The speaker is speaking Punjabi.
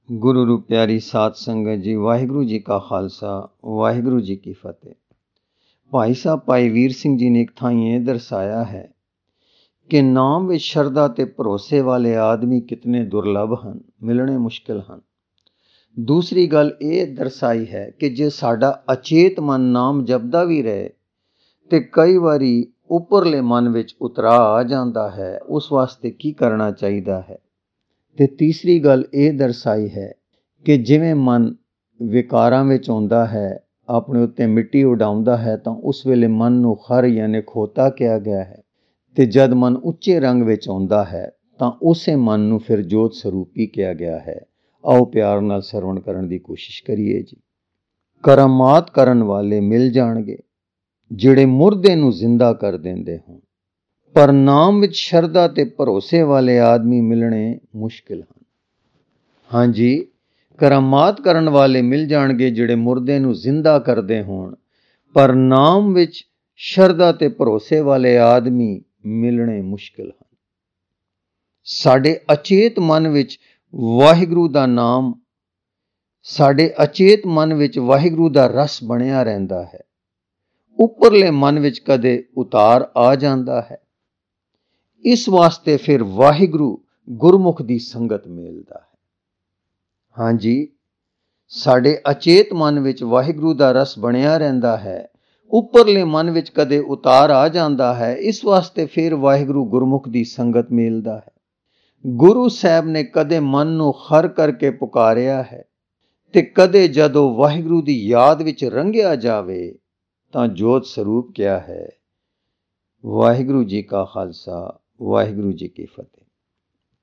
ਗੁਰੂ ਰੂਪ ਪਿਆਰੀ ਸਾਧ ਸੰਗਤ ਜੀ, ਵਾਹਿਗੁਰੂ ਜੀ ਕਾ ਖਾਲਸਾ, ਵਾਹਿਗੁਰੂ ਜੀ ਕੀ ਫਤਿਹ। ਭਾਈ ਸਾਹਿਬ ਭਾਈ ਵੀਰ ਸਿੰਘ ਜੀ ਨੇ ਇੱਕ ਥਾਂ ਇਹ ਦਰਸਾਇਆ ਹੈ ਕਿ ਨਾਮ ਵਿੱਚ ਸ਼ਰਧਾ ਤੇ ਭਰੋਸੇ ਵਾਲੇ ਆਦਮੀ ਕਿਤਨੇ ਦੁਰਲਭ ਹਨ, ਮਿਲਣੇ ਮੁਸ਼ਕਿਲ ਹਨ। ਦੂਸਰੀ ਗੱਲ ਇਹ ਦਰਸਾਈ ਹੈ ਕਿ ਜੇ ਸਾਡਾ ਅਚੇਤ ਮਨ ਨਾਮ ਜਪਦਾ ਵੀ ਰਹੇ ਤੇ ਕਈ ਵਾਰੀ ਉੱਪਰਲੇ ਮਨ ਵਿੱਚ ਉਤਰਾ ਆ ਜਾਂਦਾ ਹੈ, ਉਸ ਵਾਸਤੇ ਕੀ ਕਰਨਾ ਚਾਹੀਦਾ ਹੈ। ਤੇ ਤੀਸਰੀ ਗੱਲ ਇਹ ਦਰਸਾਈ ਹੈ ਕਿ ਜਿਵੇਂ ਮਨ ਵਿਕਾਰਾਂ ਵਿੱਚ ਆਉਂਦਾ ਹੈ, ਆਪਣੇ ਉੱਤੇ ਮਿੱਟੀ ਉਡਾਉਂਦਾ ਹੈ, ਤਾਂ ਉਸ ਵੇਲੇ ਮਨ ਨੂੰ ਖਰ ਯਾਨੀ ਖੋਤਾ ਕਿਹਾ ਗਿਆ ਹੈ। ਤੇ ਜਦ ਮਨ ਉੱਚੇ ਰੰਗ ਵਿੱਚ ਆਉਂਦਾ ਹੈ ਤਾਂ ਉਸੇ ਮਨ ਨੂੰ ਫਿਰ ਜੋਤ ਸਰੂਪੀ ਕਿਹਾ ਗਿਆ ਹੈ। ਆਓ ਪਿਆਰ ਨਾਲ ਸਰਵਣ ਕਰਨ ਦੀ ਕੋਸ਼ਿਸ਼ ਕਰੀਏ ਜੀ। ਕਰਾਮਾਤ ਕਰਨ ਵਾਲੇ ਮਿਲ ਜਾਣਗੇ ਜਿਹੜੇ ਮੁਰਦੇ ਨੂੰ ਜ਼ਿੰਦਾ ਕਰ ਦਿੰਦੇ ਹੋਣ, ਪਰ ਨਾਮ ਵਿੱਚ ਸ਼ਰਧਾ ਤੇ ਭਰੋਸੇ ਵਾਲੇ ਆਦਮੀ ਮਿਲਣੇ ਮੁਸ਼ਕਿਲ ਹਨ। ਹਾਂਜੀ, ਕਰਾਮਾਤ ਕਰਨ ਵਾਲੇ ਮਿਲ ਜਾਣਗੇ ਜਿਹੜੇ ਮੁਰਦੇ ਨੂੰ ਜ਼ਿੰਦਾ ਕਰਦੇ ਹੋਣ, ਪਰ ਨਾਮ ਵਿੱਚ ਸ਼ਰਧਾ ਤੇ ਭਰੋਸੇ ਵਾਲੇ ਆਦਮੀ ਮਿਲਣੇ ਮੁਸ਼ਕਿਲ ਹਨ। ਸਾਡੇ ਅਚੇਤ ਮਨ ਵਿੱਚ ਵਾਹਿਗੁਰੂ ਦਾ ਨਾਮ, ਸਾਡੇ ਅਚੇਤ ਮਨ ਵਿੱਚ ਵਾਹਿਗੁਰੂ ਦਾ ਰਸ ਬਣਿਆ ਰਹਿੰਦਾ ਹੈ। ਉੱਪਰਲੇ ਮਨ ਵਿੱਚ ਕਦੇ ਉਤਾਰ ਆ ਜਾਂਦਾ ਹੈ। ਇਸ ਵਾਸਤੇ ਫਿਰ ਵਾਹਿਗੁਰੂ ਗੁਰਮੁਖ ਦੀ ਸੰਗਤ ਮਿਲਦਾ ਹੈ। ਹਾਂਜੀ, ਸਾਡੇ ਅਚੇਤ ਮਨ ਵਿੱਚ ਵਾਹਿਗੁਰੂ ਦਾ ਰਸ ਬਣਿਆ ਰਹਿੰਦਾ ਹੈ, ਉੱਪਰਲੇ ਮਨ ਵਿੱਚ ਕਦੇ ਉਤਾਰ ਆ ਜਾਂਦਾ ਹੈ। ਇਸ ਵਾਸਤੇ ਫਿਰ ਵਾਹਿਗੁਰੂ ਗੁਰਮੁਖ ਦੀ ਸੰਗਤ ਮਿਲਦਾ ਹੈ। ਗੁਰੂ ਸਾਹਿਬ ਨੇ ਕਦੇ ਮਨ ਨੂੰ ਖਰ ਕਰਕੇ ਪੁਕਾਰਿਆ ਹੈ ਤੇ ਕਦੇ ਜਦੋਂ ਵਾਹਿਗੁਰੂ ਦੀ ਯਾਦ ਵਿੱਚ ਰੰਗਿਆ ਜਾਵੇ ਤਾਂ ਜੋਤ ਸਰੂਪ ਕਿਹਾ ਹੈ। ਵਾਹਿਗੁਰੂ ਜੀ ਕਾ ਖਾਲਸਾ, ਵਾਹਿਗੁਰੂ ਜੀ ਕੀ ਫਤਿਹ।